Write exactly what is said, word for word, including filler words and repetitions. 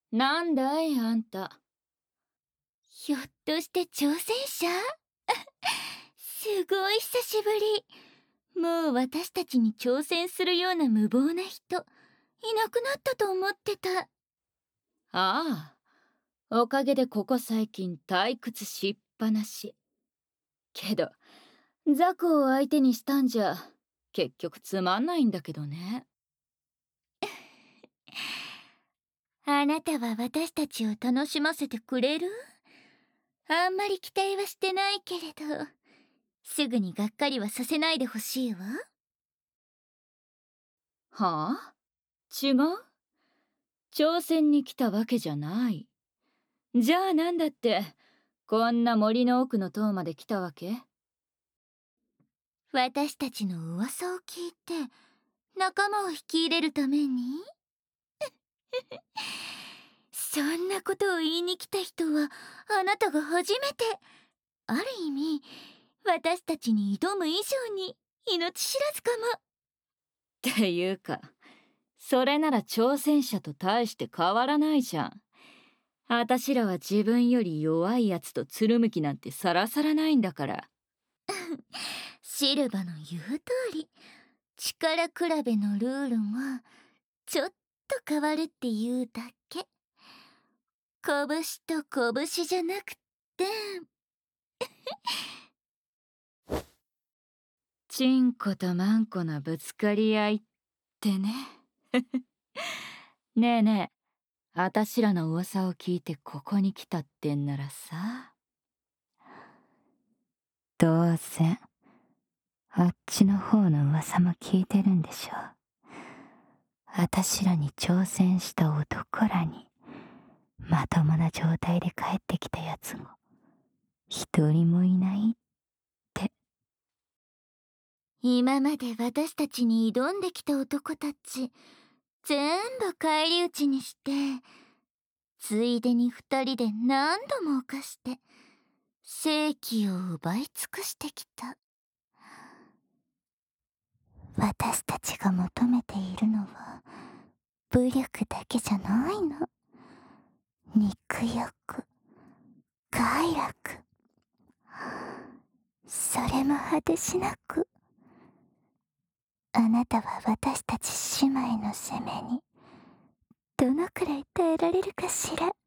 なんだいあんた。 ひょっとして挑戦者？すごい久しぶり。もう私たちに挑戦するような無謀な人いなくなったと思ってた。 ああ、おかげでここ最近退屈しっぱなし。けどザクを相手にしたんじゃ結局つまんないんだけどね。 あなたは私たちを楽しませてくれる？あんまり期待はしてないけれど、すぐにがっかりはさせないでほしいわ。 はあ、違う？挑戦に来たわけじゃない。じゃあなんだってこんな森の奥の塔まで来たわけ？ 私たちの噂を聞いて仲間を引き入れるために？そんなことを言いに来た人はあなたが初めて。ある意味私たちに挑む以上に命知らずかも。 っていうか、それなら挑戦者と大して変わらないじゃん。あたしらは自分より弱いやつとつるむ気なんてさらさらないんだから。 シルバの言う通り、力比べのルールはちょっと変わるっていうだけ。拳と拳じゃなくて。 チンコとマンコのぶつかり合いってね。ねえねえ、あたしらの噂を聞いてここに来たってんならさ、どうせあっちの方の噂も聞いてるんでしょ。あたしらに挑戦した男らにまともな状態で帰ってきたやつも一人もいないって。 今まで私たちに挑んできた男たち全部返り討ちにして、ついでに二人で何度も犯して正気を奪い尽くしてきた。私たちが求めているのは武力だけじゃないの。肉欲、快楽、それも果てしなく。あなたは私たち姉妹の攻めにどのくらい耐えられるかしら。